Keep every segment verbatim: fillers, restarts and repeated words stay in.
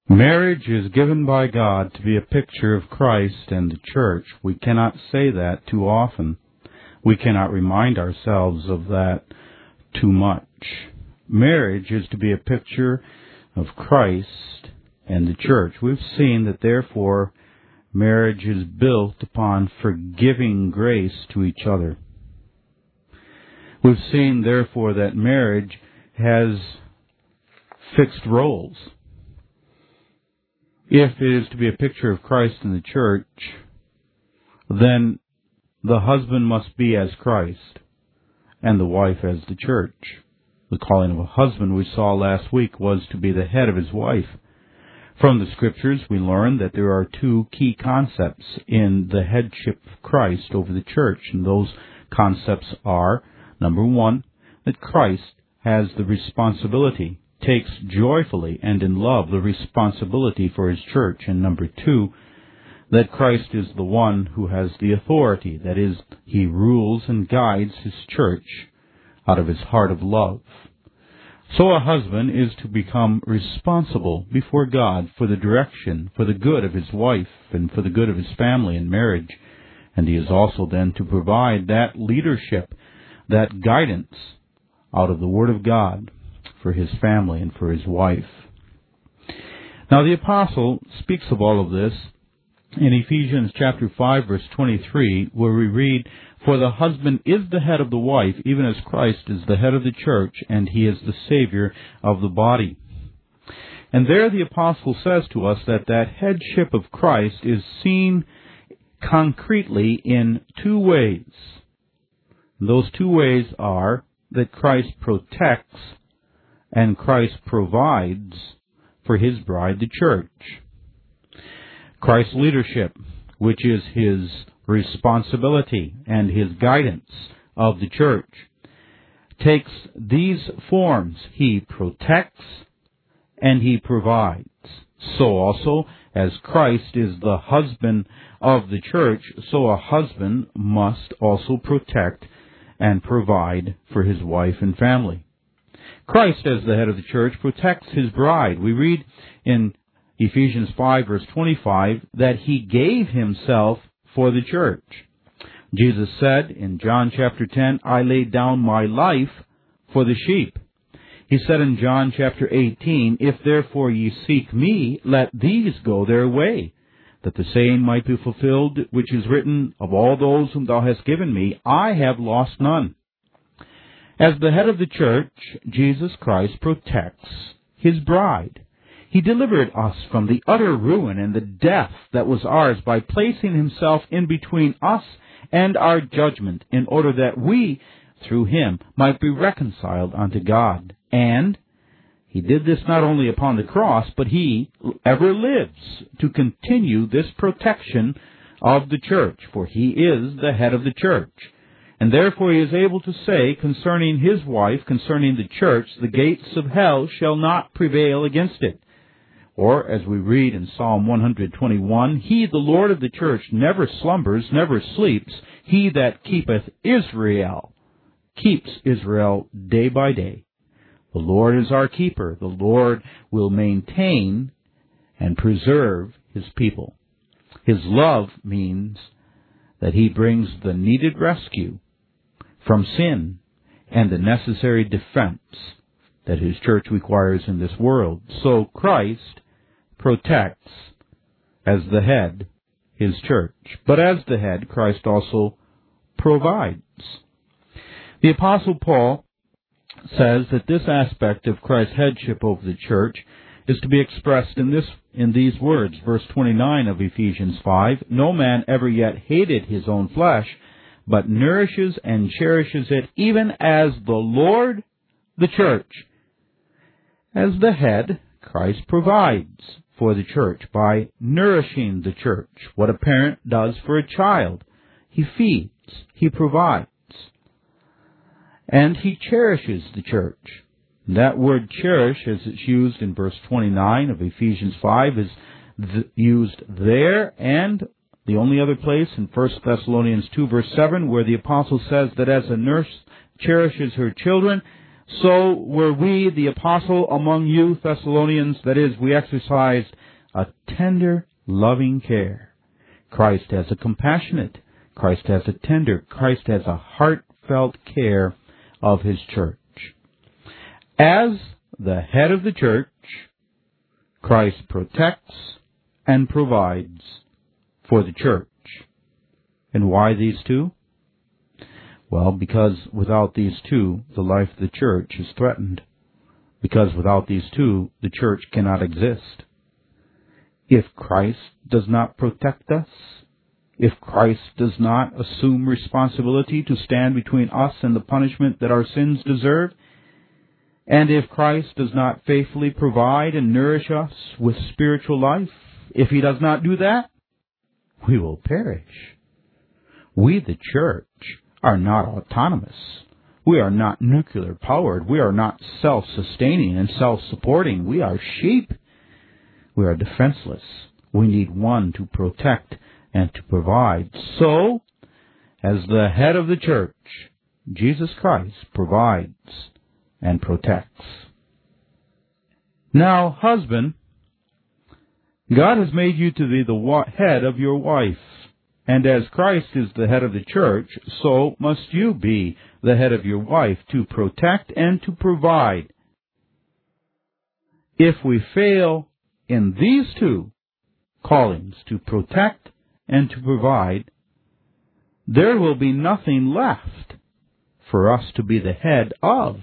Marriage is given by God to be a picture of Christ and the church. We cannot say that too often. We cannot remind ourselves of that too much. Marriage is to be a picture of Christ and the church. We've seen that, therefore, marriage is built upon forgiving grace to each other. We've seen, therefore, that marriage has fixed roles. If it is to be a picture of Christ and the church, then the husband must be as Christ and the wife as the church. The calling of a husband, we saw last week, was to be the head of his wife. From the Scriptures, we learn that there are two key concepts in the headship of Christ over the church, and those concepts are, number one, that Christ has the responsibility, takes joyfully and in love the responsibility for his church, and number two, that Christ is the one who has the authority, that is, he rules and guides his church out of his heart of love. So a husband is to become responsible before God for the direction, for the good of his wife, and for the good of his family and marriage. And he is also then to provide that leadership, that guidance out of the Word of God for his family and for his wife. Now the apostle speaks of all of this in Ephesians chapter five, verse twenty-three, where we read, "For the husband is the head of the wife, even as Christ is the head of the church, and he is the Savior of the body." And there the apostle says to us that that headship of Christ is seen concretely in two ways. Those two ways are that Christ protects and Christ provides for his bride, the church. Christ's leadership, which is his responsibility and his guidance of the church, takes these forms. He protects and he provides. So also, as Christ is the husband of the church, so a husband must also protect and provide for his wife and family. Christ, as the head of the church, protects his bride. We read in Ephesians five, verse twenty-five, that he gave himself for the church. Jesus said in John chapter ten, "I laid down my life for the sheep." He said in John chapter eighteen, "If therefore ye seek me, let these go their way, that the saying might be fulfilled, which is written, of all those whom thou hast given me, I have lost none." As the head of the church, Jesus Christ protects his bride. He delivered us from the utter ruin and the death that was ours by placing himself in between us and our judgment, in order that we, through him, might be reconciled unto God. And he did this not only upon the cross, but he ever lives to continue this protection of the church, for he is the head of the church. And therefore he is able to say concerning his wife, concerning the church, "The gates of hell shall not prevail against it." Or, as we read in Psalm one twenty-one, "He, the Lord of the church, never slumbers, never sleeps. He that keepeth Israel, keeps Israel day by day." The Lord is our keeper. The Lord will maintain and preserve his people. His love means that he brings the needed rescue from sin and the necessary defense that his church requires in this world. So Christ protects, as the head, his church. But as the head, Christ also provides. The Apostle Paul says that this aspect of Christ's headship over the church is to be expressed in this in these words, verse twenty-nine of Ephesians five, "No man ever yet hated his own flesh, but nourishes and cherishes it, even as the Lord the church." As the head, Christ provides for the church by nourishing the church. What a parent does for a child. He feeds, he provides, and he cherishes the church. That word cherish, as it's used in verse twenty-nine of Ephesians five, is th- used there and the only other place in First Thessalonians two, verse seven, where the apostle says that as a nurse cherishes her children, so were we, the apostle, among you, Thessalonians. That is, we exercised a tender, loving care. Christ has a compassionate, Christ has a tender, Christ has a heartfelt care of his church. As the head of the church, Christ protects and provides for the church. And why these two? Well, because without these two, the life of the church is threatened. Because without these two, the church cannot exist. If Christ does not protect us, if Christ does not assume responsibility to stand between us and the punishment that our sins deserve, and if Christ does not faithfully provide and nourish us with spiritual life, if he does not do that, we will perish. We, the church, are not autonomous. We are not nuclear powered. We are not self-sustaining and self-supporting. We are sheep. We are defenseless. We need one to protect and to provide. So, as the head of the church, Jesus Christ provides and protects. Now, husband, God has made you to be the head of your wife. And as Christ is the head of the church, so must you be the head of your wife, to protect and to provide. If we fail in these two callings, to protect and to provide, there will be nothing left for us to be the head of.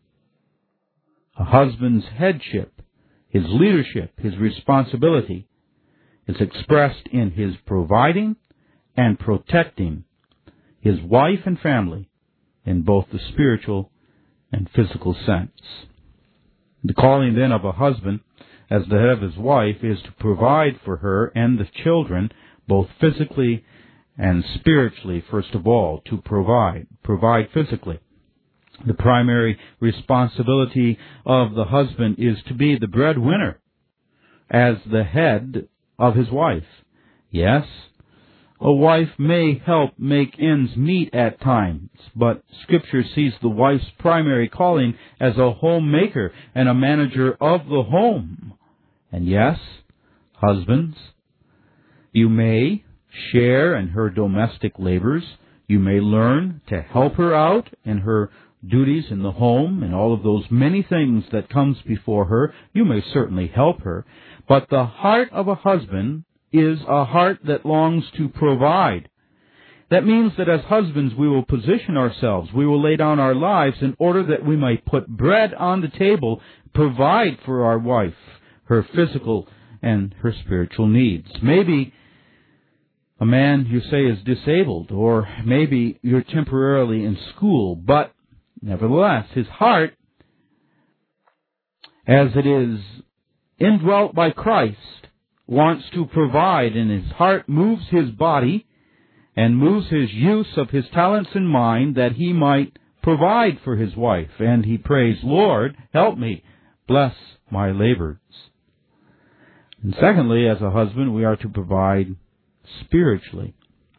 A husband's headship, his leadership, his responsibility, is expressed in his providing and protecting his wife and family in both the spiritual and physical sense. The calling then of a husband as the head of his wife is to provide for her and the children, both physically and spiritually, first of all, to provide. Provide physically. The primary responsibility of the husband is to be the breadwinner as the head of his wife. Yes, a wife may help make ends meet at times, but Scripture sees the wife's primary calling as a homemaker and a manager of the home. And yes, husbands, you may share in her domestic labors. You may learn to help her out in her duties in the home and all of those many things that comes before her. You may certainly help her. But the heart of a husband is a heart that longs to provide. That means that as husbands we will position ourselves, we will lay down our lives in order that we may put bread on the table, provide for our wife, her physical and her spiritual needs. Maybe a man, you say, is disabled, or maybe you're temporarily in school, but nevertheless, his heart, as it is indwelt by Christ, wants to provide, and his heart moves his body and moves his use of his talents and mind that he might provide for his wife. And he prays, Lord, help me, bless my labors. And secondly, as a husband, we are to provide spiritually.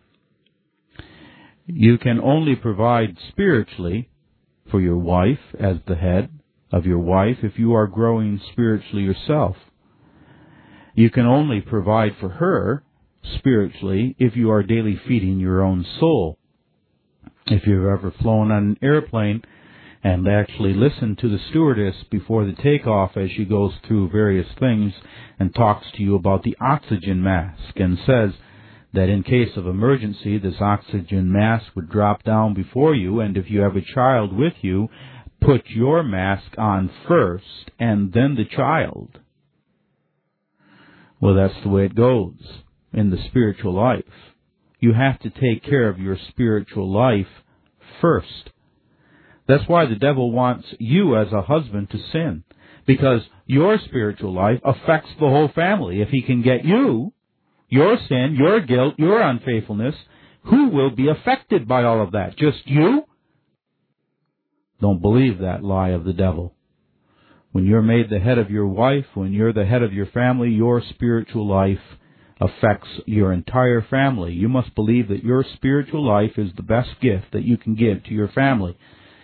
You can only provide spiritually for your wife as the head of your wife if you are growing spiritually yourself. You can only provide for her spiritually if you are daily feeding your own soul. If you've ever flown on an airplane and actually listened to the stewardess before the takeoff as she goes through various things and talks to you about the oxygen mask and says that in case of emergency, this oxygen mask would drop down before you, and if you have a child with you, put your mask on first and then the child. Well, that's the way it goes in the spiritual life. You have to take care of your spiritual life first. That's why the devil wants you as a husband to sin, because your spiritual life affects the whole family. If he can get you, your sin, your guilt, your unfaithfulness, who will be affected by all of that? Just you? Don't believe that lie of the devil. When you're made the head of your wife, when you're the head of your family, your spiritual life affects your entire family. You must believe that your spiritual life is the best gift that you can give to your family.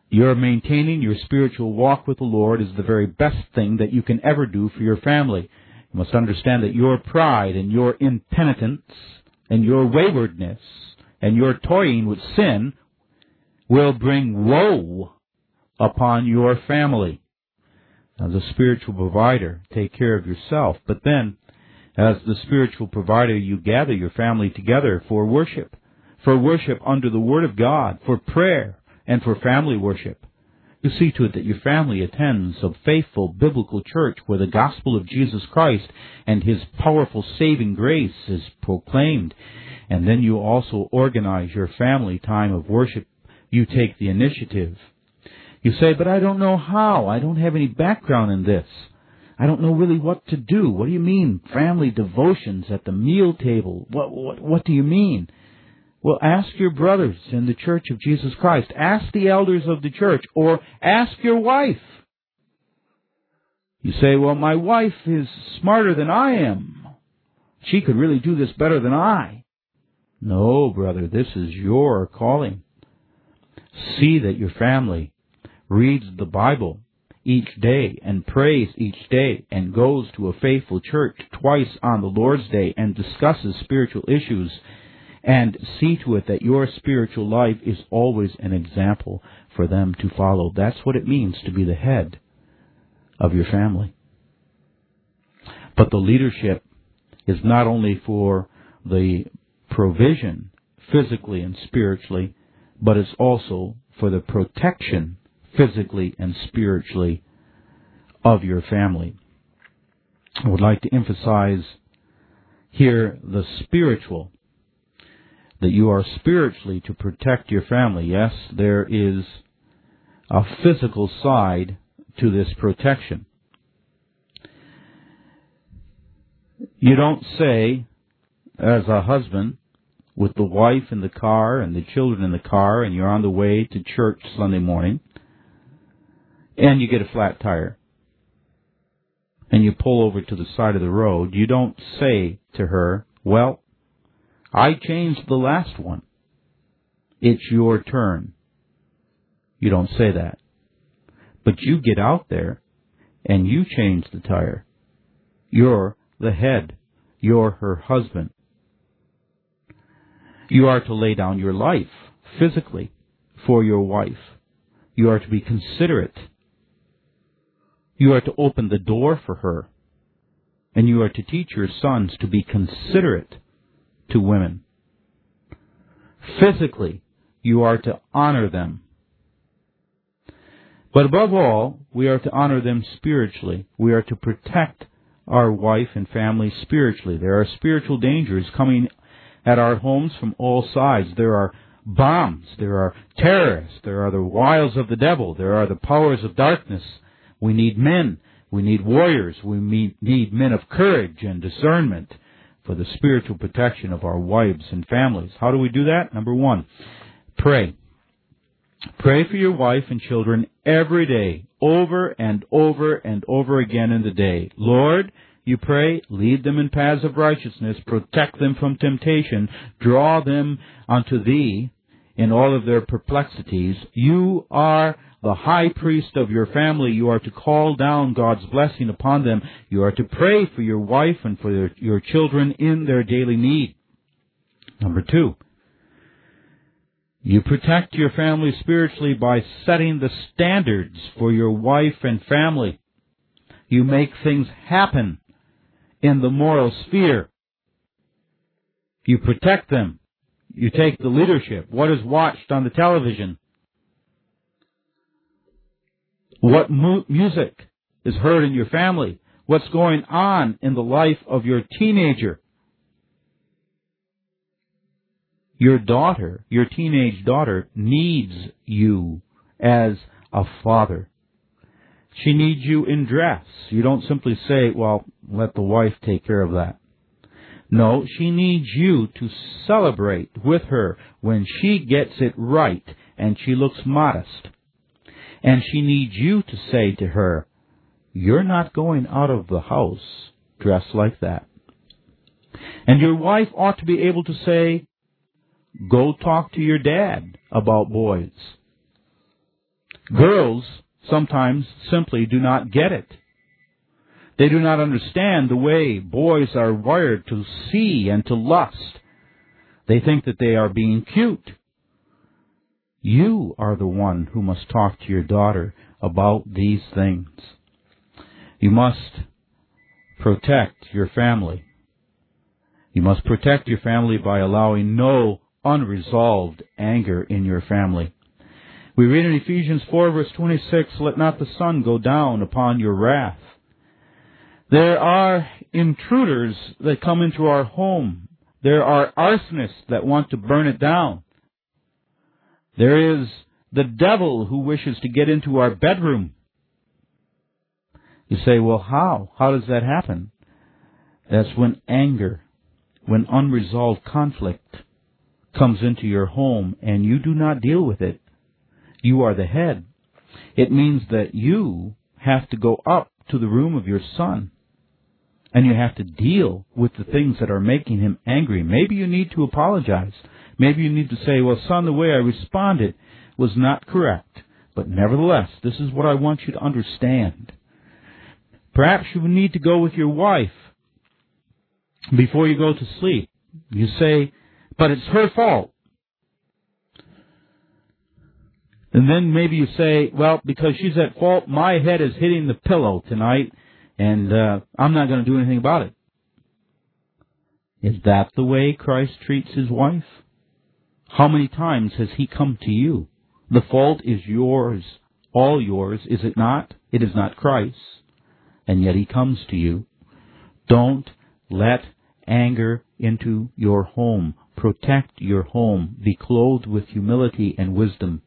You're maintaining your spiritual walk with the Lord is the very best thing that you can ever do for your family. You must understand that your pride and your impenitence and your waywardness and your toying with sin will bring woe upon your family. As a spiritual provider, take care of yourself. But then, as the spiritual provider, you gather your family together for worship, for worship under the Word of God, for prayer, and for family worship. You see to it that your family attends a faithful biblical church where the gospel of Jesus Christ and His powerful saving grace is proclaimed. And then you also organize your family time of worship. You take the initiative. You say, but I don't know how. I don't have any background in this. I don't know really what to do. What do you mean, family devotions at the meal table? What, what, what do you mean? Well, ask your brothers in the Church of Jesus Christ. Ask the elders of the church, or ask your wife. You say, well, my wife is smarter than I am. She could really do this better than I. No, brother, this is your calling. See that your family reads the Bible each day and prays each day and goes to a faithful church twice on the Lord's Day and discusses spiritual issues. And see to it that your spiritual life is always an example for them to follow. That's what it means to be the head of your family. But the leadership is not only for the provision physically and spiritually, but it's also for the protection physically and spiritually of your family. I would like to emphasize here the spiritual, that you are spiritually to protect your family. Yes, there is a physical side to this protection. You don't say, as a husband, with the wife in the car and the children in the car, and you're on the way to church Sunday morning, and you get a flat tire, and you pull over to the side of the road, you don't say to her, well, I changed the last one. It's your turn. You don't say that. But you get out there and you change the tire. You're the head. You're her husband. You are to lay down your life physically for your wife. You are to be considerate. You are to open the door for her. And you are to teach your sons to be considerate to women. Physically, you are to honor them. But above all, we are to honor them spiritually. We are to protect our wife and family spiritually. There are spiritual dangers coming at our homes from all sides. There are bombs. There are terrorists. There are the wiles of the devil. There are the powers of darkness. We need men. We need warriors. We need men of courage and discernment for the spiritual protection of our wives and families. How do we do that? Number one, pray. Pray for your wife and children every day, over and over and over again in the day. Lord, you pray, lead them in paths of righteousness, protect them from temptation, draw them unto thee in all of their perplexities. You are the high priest of your family. You are to call down God's blessing upon them. You are to pray for your wife and for their, your children in their daily need. Number two, you protect your family spiritually by setting the standards for your wife and family. You make things happen in the moral sphere. You protect them. You take the leadership. What is watched on the television? What mu- music is heard in your family? What's going on in the life of your teenager? Your daughter, your teenage daughter, needs you as a father. She needs you in dress. You don't simply say, well, let the wife take care of that. No, she needs you to celebrate with her when she gets it right and she looks modest. And she needs you to say to her, you're not going out of the house dressed like that. And your wife ought to be able to say, go talk to your dad about boys. Girls sometimes simply do not get it. They do not understand the way boys are wired to see and to lust. They think that they are being cute. You are the one who must talk to your daughter about these things. You must protect your family. You must protect your family by allowing no unresolved anger in your family. We read in Ephesians four, verse twenty-six, "Let not the sun go down upon your wrath." There are intruders that come into our home. There are arsonists that want to burn it down. There is the devil who wishes to get into our bedroom. You say, well, how? How does that happen? That's when anger, when unresolved conflict comes into your home and you do not deal with it. You are the head. It means that you have to go up to the room of your son and you have to deal with the things that are making him angry. Maybe you need to apologize. Maybe you need to say, well, son, the way I responded was not correct. But nevertheless, this is what I want you to understand. Perhaps you need to go with your wife before you go to sleep. You say, but it's her fault. And then maybe you say, well, because she's at fault, my head is hitting the pillow tonight, and uh, I'm not going to do anything about it. Is that the way Christ treats his wife? How many times has he come to you? The fault is yours, all yours, is it not? It is not Christ's. And yet he comes to you. Don't let anger into your home. Protect your home. Be clothed with humility and wisdom.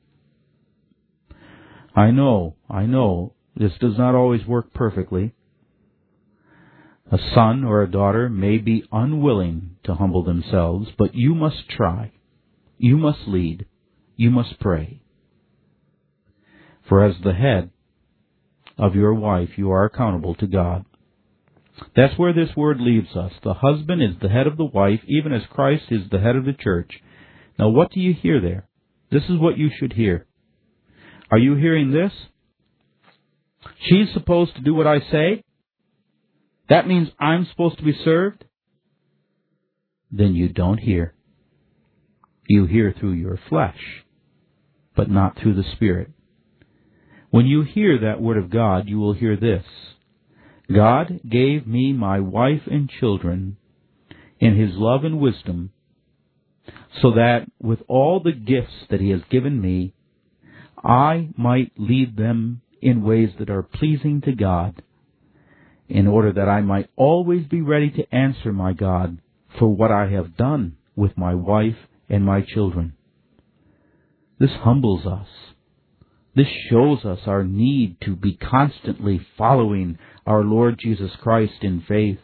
I know, I know, this does not always work perfectly. A son or a daughter may be unwilling to humble themselves, but you must try. You must lead. You must pray. For as the head of your wife, you are accountable to God. That's where this word leaves us. The husband is the head of the wife, even as Christ is the head of the church. Now, what do you hear there? This is what you should hear. Are you hearing this? She's supposed to do what I say? That means I'm supposed to be served? Then you don't hear. You hear through your flesh, but not through the Spirit. When you hear that word of God, you will hear this. God gave me my wife and children in his love and wisdom, so that with all the gifts that he has given me, I might lead them in ways that are pleasing to God, in order that I might always be ready to answer my God for what I have done with my wife and my children. This humbles us. This shows us our need to be constantly following our Lord Jesus Christ in faith.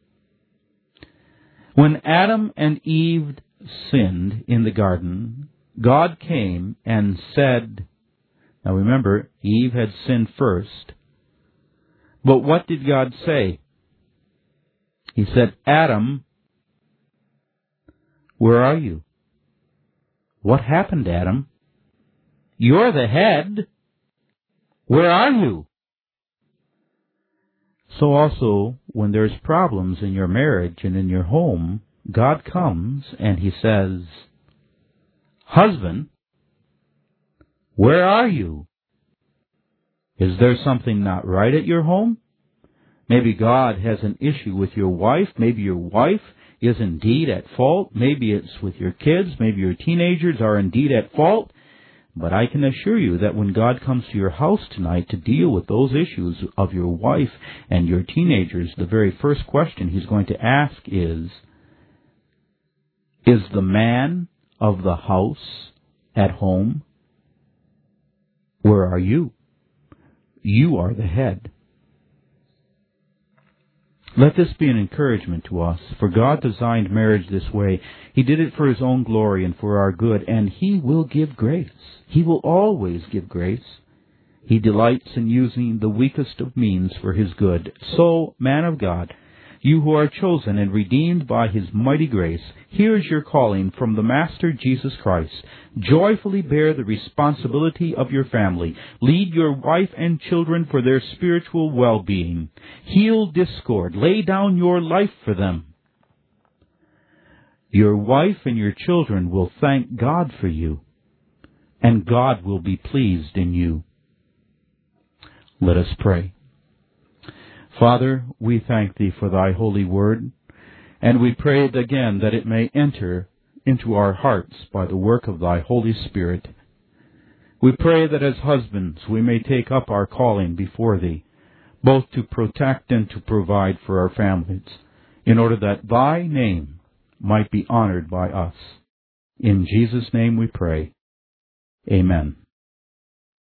When Adam and Eve sinned in the garden, God came and said, now remember, Eve had sinned first. But what did God say? He said, Adam, where are you? What happened, Adam? You're the head. Where are you? So also, when there's problems in your marriage and in your home, God comes and he says, husband, where are you? Is there something not right at your home? Maybe God has an issue with your wife. Maybe your wife is indeed at fault. Maybe it's with your kids. Maybe your teenagers are indeed at fault. But I can assure you that when God comes to your house tonight to deal with those issues of your wife and your teenagers, the very first question he's going to ask is, is the man of the house at home? Where are you? You are the head. Let this be an encouragement to us, for God designed marriage this way. He did it for his own glory and for our good, and he will give grace. He will always give grace. He delights in using the weakest of means for his good. So, man of God, You who are chosen and redeemed by His mighty grace, here's your calling from the Master Jesus Christ. Joyfully bear the responsibility of your family. Lead your wife and children for their spiritual well-being. Heal discord. Lay down your life for them. Your wife and your children will thank God for you, and God will be pleased in you. Let us pray. Father, we thank Thee for Thy holy word, and we pray again that it may enter into our hearts by the work of Thy Holy Spirit. We pray that as husbands we may take up our calling before Thee, both to protect and to provide for our families, in order that Thy name might be honored by us. In Jesus' name we pray. Amen.